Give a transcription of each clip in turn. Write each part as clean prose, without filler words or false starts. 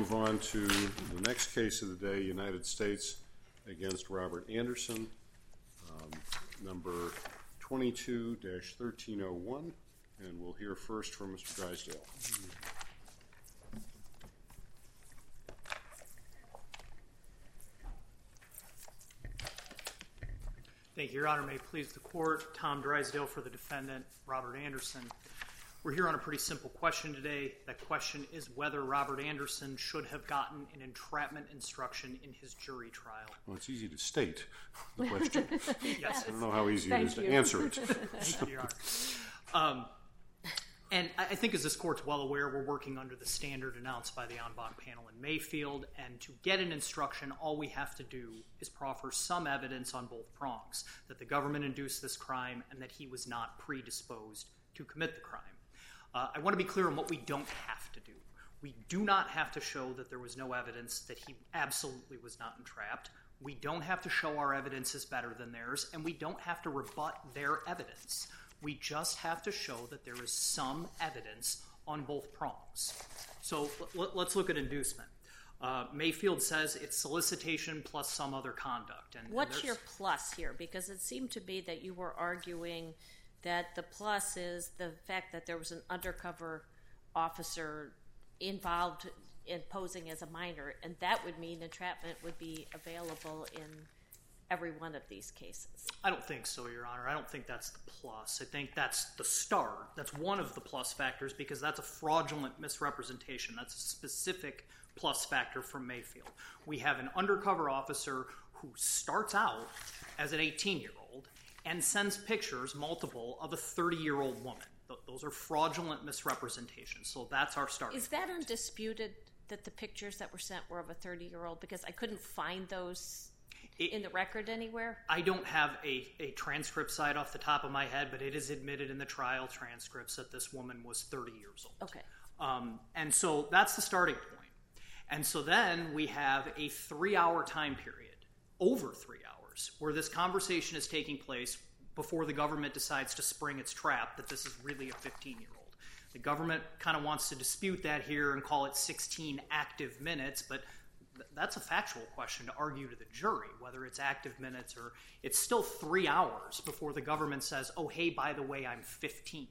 move on to the next case of the day, United States against Robert Anderson, number 22-1301, and we'll hear first from Mr. Drysdale. Thank you, Your Honor. May it please the Court. Tom Drysdale for the defendant, Robert Anderson. We're here on a pretty simple question today. That question is whether Robert Anderson should have gotten an entrapment instruction in his jury trial. Well, it's easy to state the question. Yes. I don't know how easy it is to answer it. Thank you, Your Honor. And I think, as this Court's well aware, we're working under the standard announced by the en banc panel in Mayfield, and to get an instruction, all we have to do is proffer some evidence on both prongs, that the government induced this crime and that he was not predisposed to commit the crime. I want to be clear on what we don't have to do. We do not have to show that there was no evidence that he absolutely was not entrapped. We don't have to show our evidence is better than theirs, and we don't have to rebut their evidence. We just have to show that there is some evidence on both prongs. So let's look at inducement. Mayfield says it's solicitation plus some other conduct. What's your plus here? Because it seemed to be that you were arguing that the plus is the fact that there was an undercover officer involved in posing as a minor, and that would mean entrapment would be available in every one of these cases. I don't think so, Your Honor. I don't think that's the plus. I think that's the start. That's one of the plus factors because that's a fraudulent misrepresentation. That's a specific plus factor from Mayfield. We have an undercover officer who starts out as an 18-year-old and sends pictures, multiple, of a 30-year-old woman. Those are fraudulent misrepresentations, so that's our starting point. Is that undisputed that the pictures that were sent were of a 30-year-old? Because I couldn't find those in the record anywhere? I don't have a transcript site off the top of my head, but it is admitted in the trial transcripts that this woman was 30 years old. Okay. And so that's the starting point. And so then we have a 3-hour time period, over 3 hours, where this conversation is taking place before the government decides to spring its trap that this is really a 15-year-old. The government kind of wants to dispute that here and call it 16 active minutes, but that's a factual question to argue to the jury, whether it's active minutes or it's still 3 hours before the government says, oh, hey, by the way, I'm 15.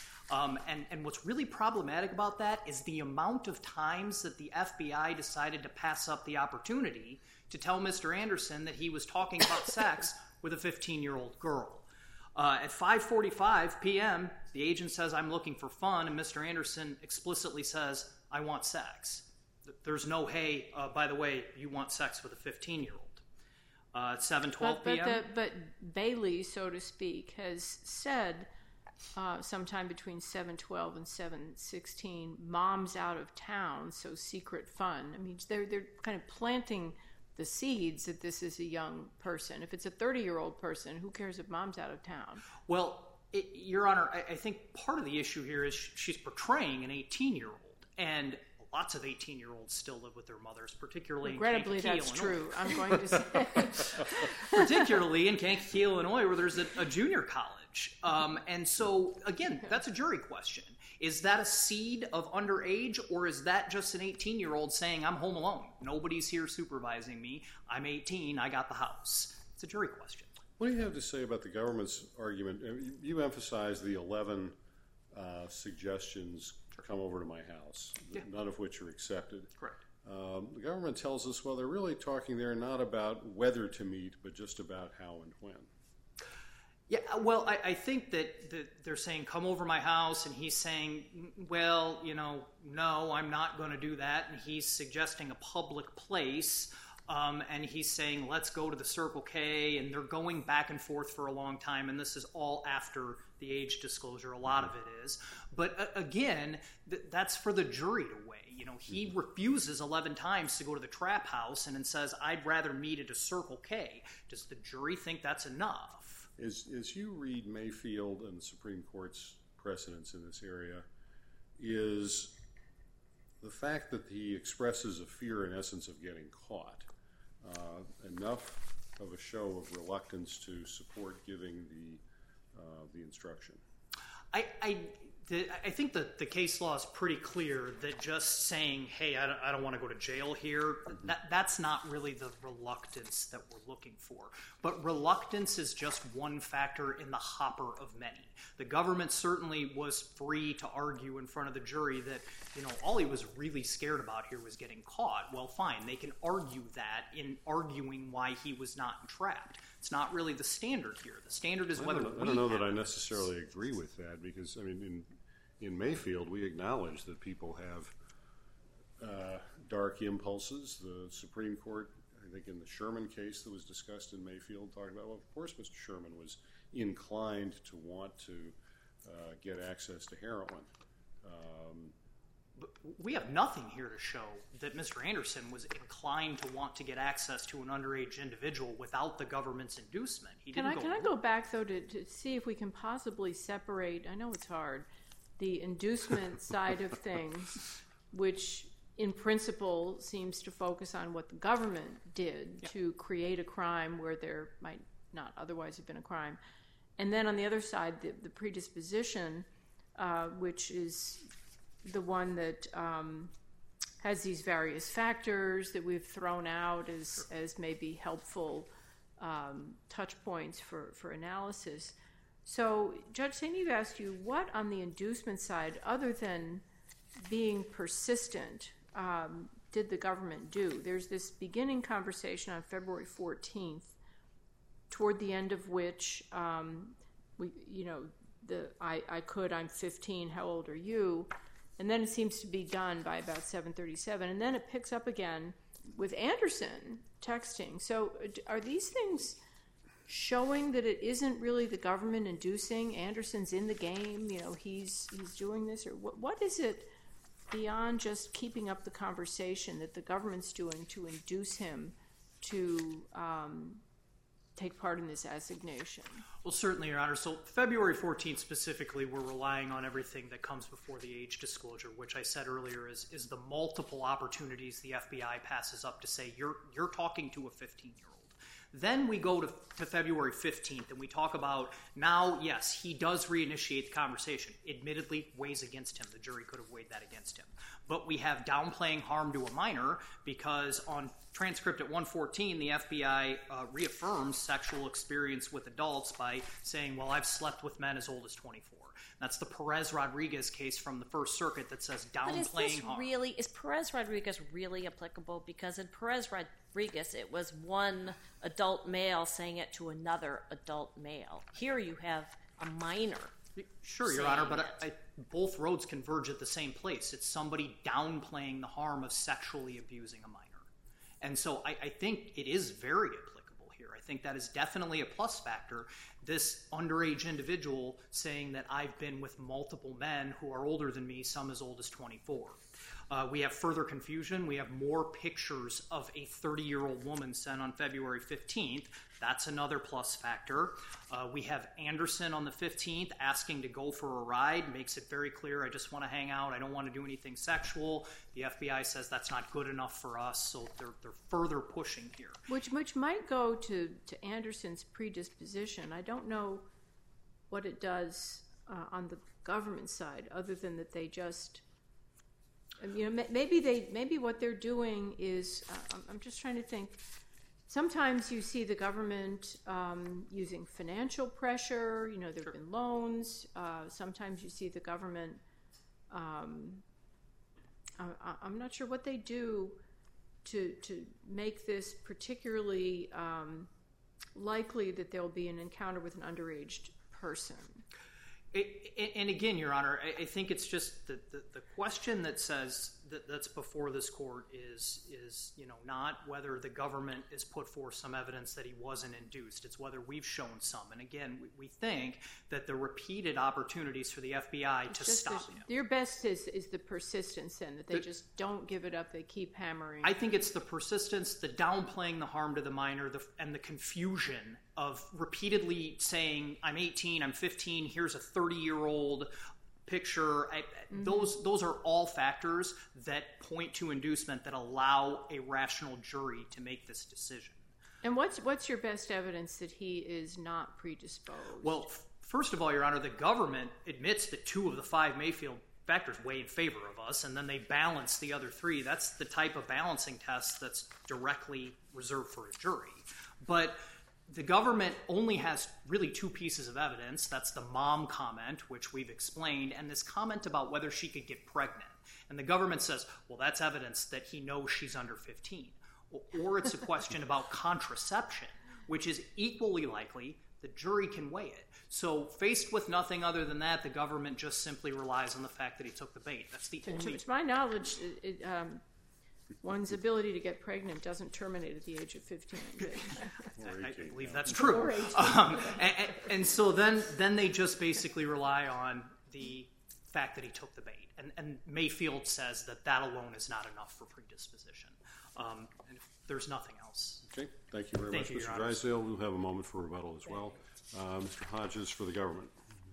And what's really problematic about that is the amount of times that the FBI decided to pass up the opportunity to tell Mr. Anderson that he was talking about sex with a 15-year-old girl. At 5:45 p.m., the agent says, I'm looking for fun, and Mr. Anderson explicitly says, I want sex. There's no, hey, by the way, you want sex with a 15-year-old. At 7:12 p.m. But Bailey, so to speak, has said sometime between 7:12 and 7:16, mom's out of town, so secret fun. I mean, they're kind of planting the seeds that this is a young person. If it's a 30-year-old person, who cares if mom's out of town? Well, Your Honor, I think part of the issue here is she's portraying an 18-year-old, and lots of 18-year-olds still live with their mothers, particularly regrettably, in Kankakee, that's Illinois. true. I'm going to say, particularly in Kankakee, Illinois, where there's a junior college. And so, again, that's a jury question. Is that a seed of underage, or is that just an 18-year-old saying, I'm home alone, nobody's here supervising me, I'm 18, I got the house? It's a jury question. What do you have to say about the government's argument? You emphasize the 11 suggestions come over to my house, none of which are accepted. Correct. The government tells us, well, they're really talking there not about whether to meet, but just about how and when. Yeah, well, I think that they're saying, come over my house, and he's saying, well, no, I'm not going to do that, and he's suggesting a public place, and he's saying, let's go to the Circle K, and they're going back and forth for a long time, and this is all after the age disclosure, a lot of it is. But again, that's for the jury to weigh. He refuses 11 times to go to the trap house and then says, I'd rather meet at a Circle K. Does the jury think that's enough? As you read Mayfield and the Supreme Court's precedents in this area, is the fact that he expresses a fear, in essence, of getting caught enough of a show of reluctance to support giving the instruction? I think that the case law is pretty clear that just saying, hey, I don't want to go to jail here, that's not really the reluctance that we're looking for. But reluctance is just one factor in the hopper of many. The government certainly was free to argue in front of the jury that, all he was really scared about here was getting caught. Well, fine, they can argue that in arguing why he was not entrapped. It's not really the standard here. The standard is whether I don't know that I necessarily agree with that because, in Mayfield, we acknowledge that people have dark impulses. The Supreme Court, I think in the Sherman case that was discussed in Mayfield, talked about, well, of course Mr. Sherman was inclined to want to get access to heroin. But we have nothing here to show that Mr. Anderson was inclined to want to get access to an underage individual without the government's inducement. Can I go back, though, to see if we can possibly separate, I know it's hard, the inducement side of things, which in principle seems to focus on what the government did to create a crime where there might not otherwise have been a crime. And then on the other side, the predisposition, which is the one that has these various factors that we've thrown out as maybe helpful touch points for analysis. So, Judge St. Eve asked you, what on the inducement side, other than being persistent, did the government do? There's this beginning conversation on February 14th, toward the end of which, I'm 15, how old are you? And then it seems to be done by about 7:37, and then it picks up again with Anderson texting. So are these things showing that it isn't really the government inducing? Anderson's in the game, he's doing this, or what is it beyond just keeping up the conversation that the government's doing to induce him to take part in this assignation? Well, certainly, Your Honor. So February 14th specifically, we're relying on everything that comes before the age disclosure, which I said earlier is the multiple opportunities the FBI passes up to say, you're talking to a 15-year-old. Then we go to February 15th, and we talk about now, yes, he does reinitiate the conversation. Admittedly, weighs against him. The jury could have weighed that against him. But we have downplaying harm to a minor because on transcript at 114, the FBI reaffirms sexual experience with adults by saying, well, I've slept with men as old as 24. That's the Perez-Rodriguez case from the First Circuit that says downplaying harm. Is Perez-Rodriguez really applicable? Because in Perez-Rodriguez, it was one adult male saying it to another adult male. Here you have a minor. Sure, Your Honor, but both roads converge at the same place. It's somebody downplaying the harm of sexually abusing a minor. And so I think it is very applicable here. I think that is definitely a plus factor. This underage individual saying that I've been with multiple men who are older than me, some as old as 24. We have further confusion. We have more pictures of a 30-year-old woman sent on February 15th. That's another plus factor. We have Anderson on the 15th asking to go for a ride. Makes it very clear, I just want to hang out. I don't want to do anything sexual. The FBI says that's not good enough for us, so they're further pushing here. Which might go to Anderson's predisposition. I don't know what it does on the government side, other than that they just... maybe what they're doing is, I'm just trying to think, sometimes you see the government using financial pressure, there have been loans, sometimes you see the government, I'm not sure what they do to make this particularly likely that there'll be an encounter with an underage person. And again, Your Honor, I think it's just the question that says that's before this court is not whether the government has put forth some evidence that he wasn't induced. It's whether we've shown some. And again, we think that the repeated opportunities for the FBI to stop him. Your best is the persistence, then, that they just don't give it up. They keep hammering. I think it's the persistence, the downplaying the harm to the minor, and the confusion of repeatedly saying, I'm 18, I'm 15, here's a 30-year-old picture. Those are all factors that point to inducement that allow a rational jury to make this decision. And what's your best evidence that he is not predisposed? Well, First of all, Your Honor, the government admits that 2 of the 5 Mayfield factors weigh in favor of us, and then they balance the other 3. That's the type of balancing test that's directly reserved for a jury. But the government only has really 2 pieces of evidence. That's the mom comment, which we've explained, and this comment about whether she could get pregnant. And the government says, well, that's evidence that he knows she's under 15. Or it's a question about contraception, which is equally likely the jury can weigh it. So faced with nothing other than that, the government just simply relies on the fact that he took the bait. That's the only... To my knowledge, one's ability to get pregnant doesn't terminate at the age of 15. I believe that's true. And so then they just basically rely on the fact that he took the bait. And Mayfield says that alone is not enough for predisposition. And if there's nothing else. Okay, thank you very much, Mr. Drysdale. We'll have a moment for rebuttal as well. Mr. Hodges for the government.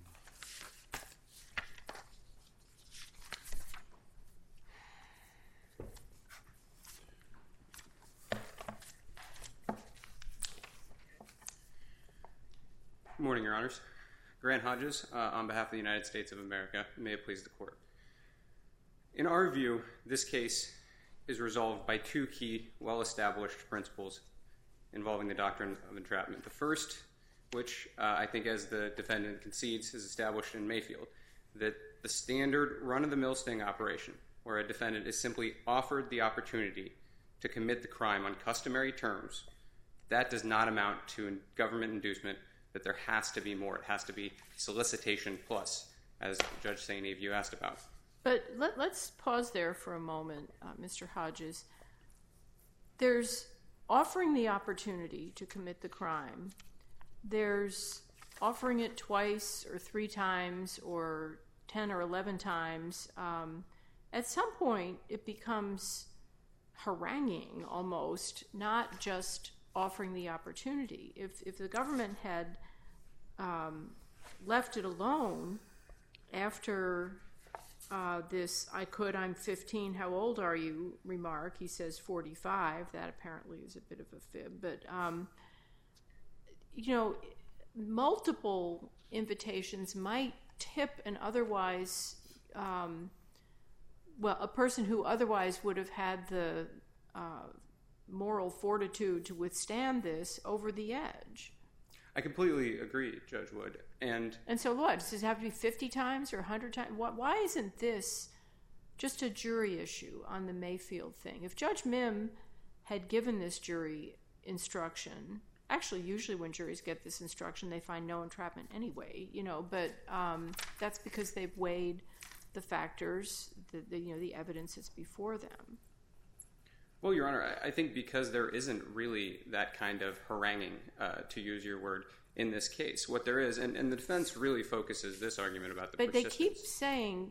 Good morning, Your Honors. Grant Hodges, on behalf of the United States of America, may it please the Court. In our view, this case is resolved by 2 key, well-established principles involving the doctrine of entrapment. The first, which I think as the defendant concedes is established in Mayfield, that the standard run-of-the-mill sting operation, where a defendant is simply offered the opportunity to commit the crime on customary terms, that does not amount to government inducement, that there has to be more. It has to be solicitation plus, as Judge St. Eve, you asked about. But let's pause there for a moment, Mr. Hodges. There's offering the opportunity to commit the crime. There's offering it twice or 3 times or 10 or 11 times. At some point, it becomes haranguing almost, not just offering the opportunity. If the government had left it alone after this I'm 15, how old are you remark, he says 45, that apparently is a bit of a fib, but multiple invitations might tip an otherwise a person who otherwise would have had the moral fortitude to withstand this over the edge. I completely agree, Judge Wood. And so what? Does it have to be 50 times or 100 times? Why isn't this just a jury issue on the Mayfield thing? If Judge Mim had given this jury instruction, actually usually when juries get this instruction they find no entrapment anyway, but that's because they've weighed the factors, the evidence that's before them. Well, Your Honor, I think because there isn't really that kind of haranguing, to use your word, in this case. What there is, and the defense really focuses this argument about the persistence. But they keep saying,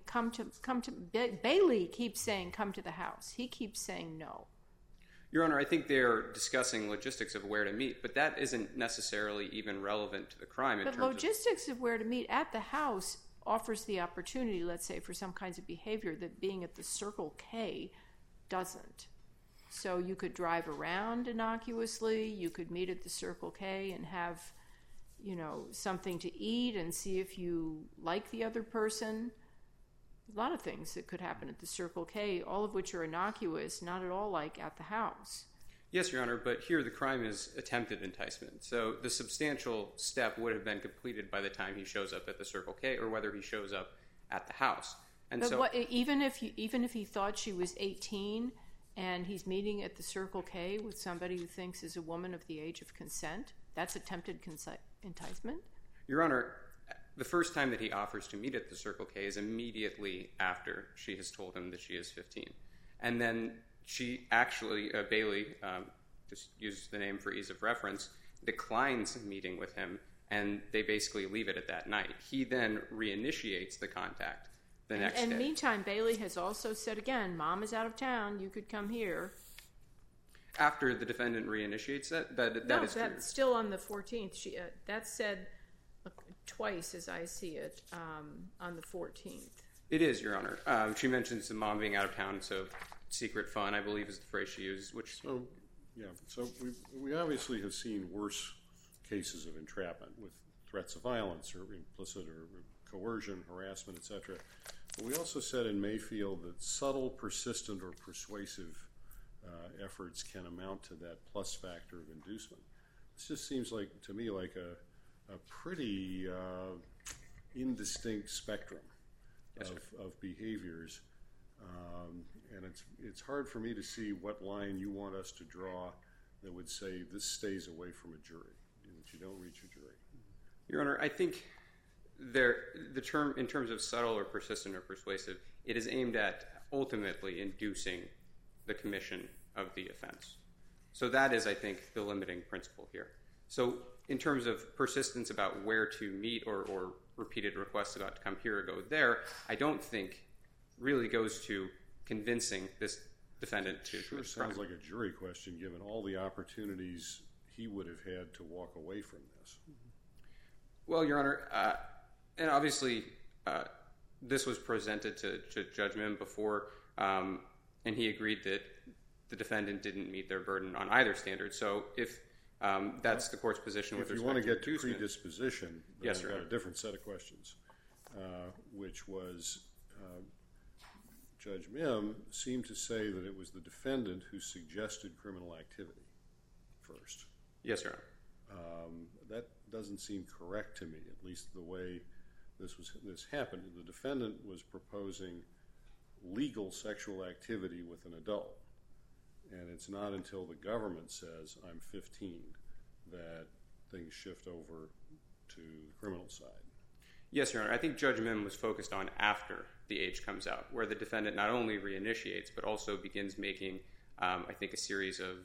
Bailey keeps saying, come to the house. He keeps saying no. Your Honor, I think they're discussing logistics of where to meet, but that isn't necessarily even relevant to the crime. But logistics of where to meet at the house offers the opportunity, let's say, for some kinds of behavior that being at the Circle K doesn't. So you could drive around innocuously, you could meet at the Circle K and have, something to eat and see if you like the other person. A lot of things that could happen at the Circle K, all of which are innocuous, not at all like at the house. Yes, Your Honor, but here the crime is attempted enticement. So the substantial step would have been completed by the time he shows up at the Circle K or whether he shows up at the house. And but even if he thought she was 18 and he's meeting at the Circle K with somebody who thinks is a woman of the age of consent, that's attempted enticement? Your Honor, the first time that he offers to meet at the Circle K is immediately after she has told him that she is 15. And then she actually, Bailey, just uses the name for ease of reference, declines meeting with him, and they basically leave it at that night. He then reinitiates the contact the next day. And meantime, Bailey has also said again, Mom is out of town, you could come here. After the defendant reinitiates that is true. No, that's still on the 14th. That's said twice, as I see it, on the 14th. It is, Your Honor. She mentions the mom being out of town, so secret fun, I believe, is the phrase she used. So we obviously have seen worse cases of entrapment with threats of violence or implicit or coercion, harassment, etc. But we also said in Mayfield that subtle, persistent, or persuasive efforts can amount to that plus factor of inducement. This just seems like, to me, like a pretty indistinct spectrum of behaviors, and it's hard for me to see what line you want us to draw that would say this stays away from a jury, that you don't reach a jury. Your Honor, I think the term, in terms of subtle or persistent or persuasive, it is aimed at ultimately inducing the commission of the offense. So that is, I think, the limiting principle here. So in terms of persistence about where to meet or repeated requests about to come here or go there, I don't think really goes to convincing this defendant to Sure sounds like a jury question, given all the opportunities he would have had to walk away from this. Well, Your Honor, and obviously this was presented to Judge Mim before, and he agreed that the defendant didn't meet their burden on either standard. So if that's the court's position with respect to If you want to get to inducement, predisposition, then yes, I've Your got Honor. a different set of questions, which was Judge Mim seemed to say that it was the defendant who suggested criminal activity first. Yes, Your Honor. That doesn't seem correct to me, at least the way this happened. The defendant was proposing legal sexual activity with an adult, and it's not until the government says, I'm 15, that things shift over to the criminal side. Yes, Your Honor. I think Judge Mim was focused on after the age comes out, where the defendant not only reinitiates, but also begins making, I think, a series of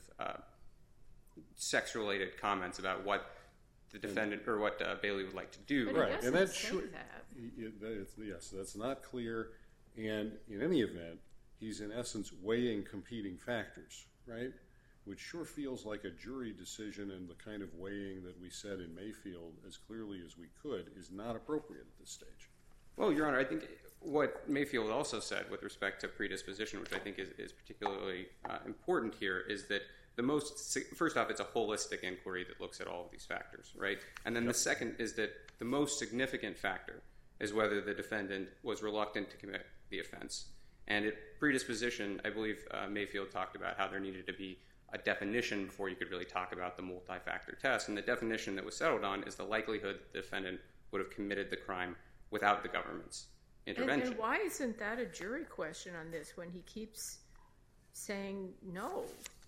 sex-related comments about what the defendant or what Bailey would like to do. But Right, it and doesn't that's say true. that. Yes, that's not clear. And in any event, he's in essence weighing competing factors, right? Which sure feels like a jury decision, and the kind of weighing that we said in Mayfield as clearly as we could is not appropriate at this stage. Well, Your Honor, I think what Mayfield also said with respect to predisposition, which I think is particularly important here, is that first off, it's a holistic inquiry that looks at all of these factors, right? And then the second is that the most significant factor is whether the defendant was reluctant to commit the offense. And at predisposition, I believe Mayfield talked about how there needed to be a definition before you could really talk about the multi-factor test. And the definition that was settled on is the likelihood that the defendant would have committed the crime without the government's intervention. And why isn't that a jury question on this when he keeps saying no?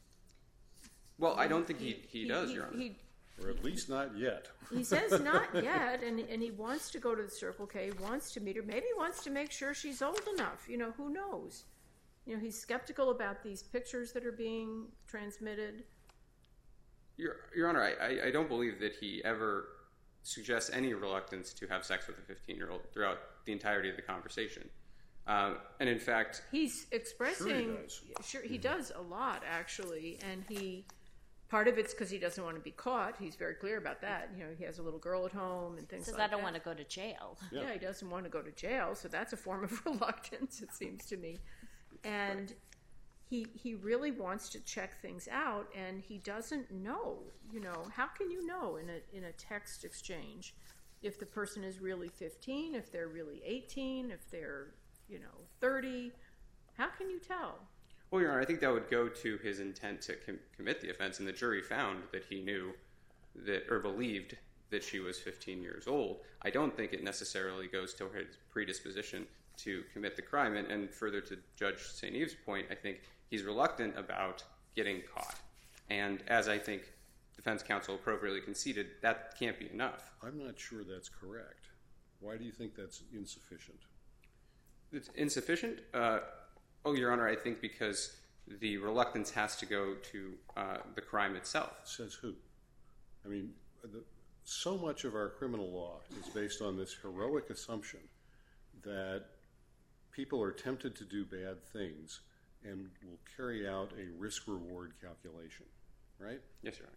Well, I don't think he does, Your Honor. Or at least not yet. He says not yet, and he wants to go to the Circle K, wants to meet her, maybe wants to make sure she's old enough. Who knows? He's skeptical about these pictures that are being transmitted. Your Honor, I don't believe that he ever suggests any reluctance to have sex with a 15-year-old throughout the entirety of the conversation. And in fact, he's expressing. Sure, he does a lot, actually, and part of it's because he doesn't want to be caught. He's very clear about that. He has a little girl at home and things like that. Says I don't want to go to jail. Yeah, he doesn't want to go to jail, so that's a form of reluctance, it seems to me. And he really wants to check things out, and he doesn't know. How can you know in a text exchange if the person is really 15, if they're really 18, if they're 30? How can you tell? well, Your Honor, I think that would go to his intent to commit the offense, and the jury found that he knew that or believed that she was 15 years old. I don't think it necessarily goes to his predisposition to commit the crime. And further to Judge St. Eve's point, I think he's reluctant about getting caught. And as I think defense counsel appropriately conceded, that can't be enough. I'm not sure that's correct. Why do you think that's insufficient? It's insufficient? Your Honor, I think because the reluctance has to go to the crime itself. Says who? I mean, so much of our criminal law is based on this heroic assumption that people are tempted to do bad things and will carry out a risk-reward calculation, right? Yes, Your Honor.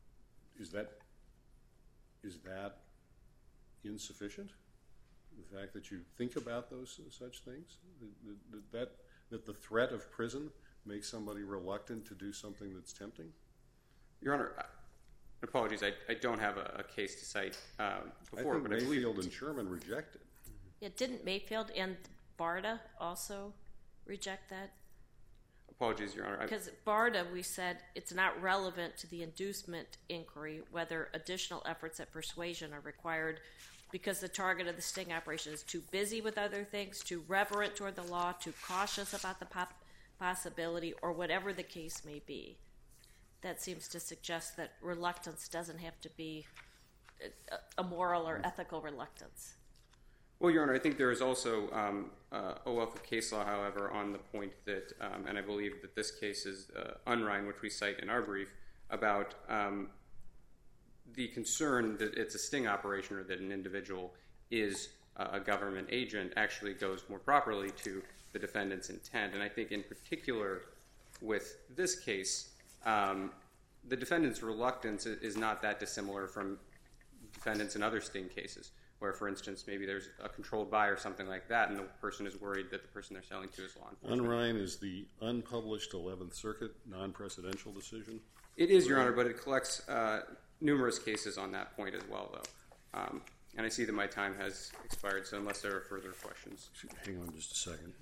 Is that insufficient? The fact that you think about such things? That the threat of prison makes somebody reluctant to do something that's tempting? Your Honor, Apologies, I don't have a case to cite before. I think but Mayfield and Sherman rejected. Yeah, didn't Mayfield and BARDA also reject that? Apologies, Your Honor. Because BARDA, we said it's not relevant to the inducement inquiry whether additional efforts at persuasion are required because the target of the sting operation is too busy with other things, too reverent toward the law, too cautious about the possibility, or whatever the case may be. That seems to suggest that reluctance doesn't have to be a moral or ethical reluctance. Well, Your Honor, I think there is also a wealth of case law, however, on the point that, and I believe that this case is Unrein, which we cite in our brief, about the concern that it's a sting operation or that an individual is a government agent actually goes more properly to the defendant's intent. And I think in particular with this case, the defendant's reluctance is not that dissimilar from defendants in other sting cases, where, for instance, maybe there's a controlled buy or something like that, and the person is worried that the person they're selling to is law enforcement. Unrein is the unpublished 11th Circuit non-presidential decision? It is, Your Honor, but it collects numerous cases on that point as well, though. And I see that my time has expired, so unless there are further questions. Hang on just a second.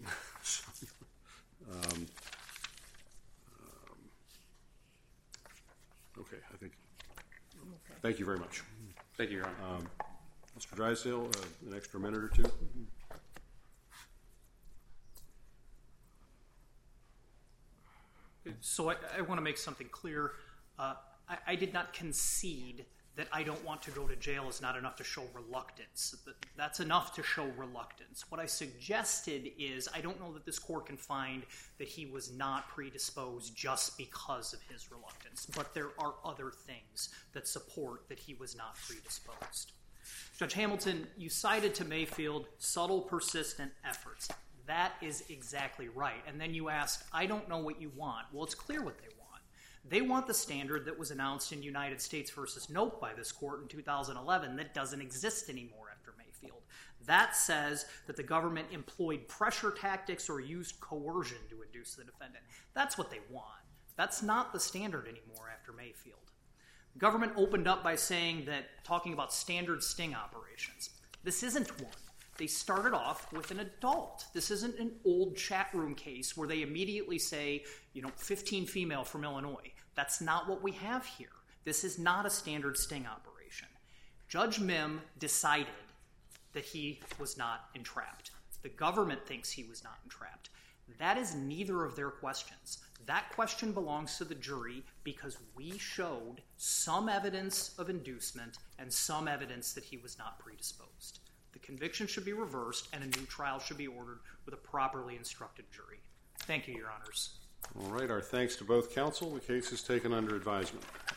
Okay, I think. Thank you very much. Thank you, Your Honor. Mr. Drysdale, an extra minute or two. So I want to make something clear. I did not concede that I don't want to go to jail is not enough to show reluctance. That's enough to show reluctance. What I suggested is I don't know that this court can find that he was not predisposed just because of his reluctance, but there are other things that support that he was not predisposed. Judge Hamilton, you cited to Mayfield subtle, persistent efforts. That is exactly right. And then you asked, I don't know what you want. Well, it's clear what they want. They want the standard that was announced in United States v. Nope by this court in 2011 that doesn't exist anymore after Mayfield. That says that the government employed pressure tactics or used coercion to induce the defendant. That's what they want. That's not the standard anymore after Mayfield. The government opened up by saying that, talking about standard sting operations. This isn't one. They started off with an adult. This isn't an old chat room case where they immediately say, 15 female from Illinois. That's not what we have here. This is not a standard sting operation. Judge Mim decided that he was not entrapped. The government thinks he was not entrapped. That is neither of their questions. That question belongs to the jury because we showed some evidence of inducement and some evidence that he was not predisposed. The conviction should be reversed and a new trial should be ordered with a properly instructed jury. Thank you, Your Honors. All right, our thanks to both counsel. The case is taken under advisement.